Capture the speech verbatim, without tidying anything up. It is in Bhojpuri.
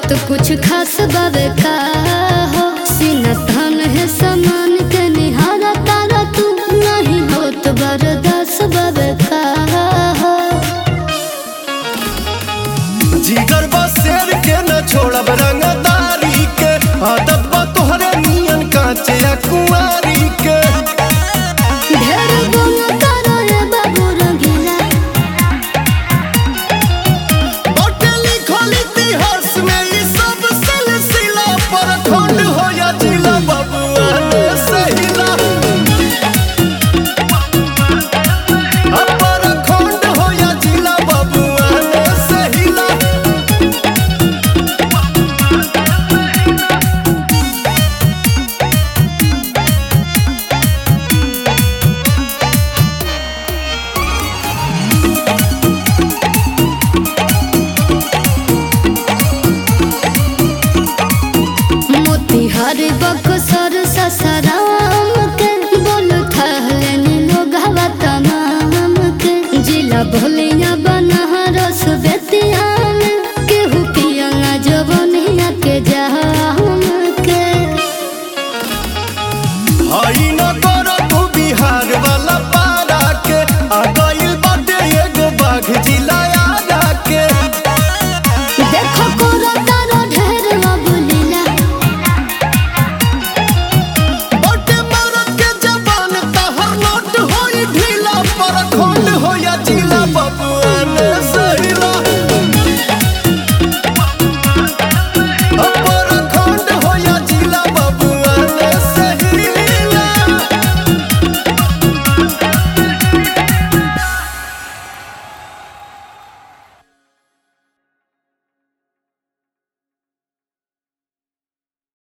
बात कुछ खास बावे का हो, सीना थान है समान के निहारा तारा तू नहीं हो तो बर्दाश्त बावे का हो। जिगर बा शेर के न छोड़ब रंगदारी के, आदत बा तोहरे नियन कांचे या कुंवारी के। ढेर गुण करो रे बाबू रंगीला, बाटे लिखल इतिहास में ई सब सिलसिला, पर खंड हो या जिला बबुआ ने सहिला। पर खंड हो या जिला बबुआ ने सहिला। मोतिहार बक्सर ससराम के बोल थहले लोग हवा तमाम के, जिला भोल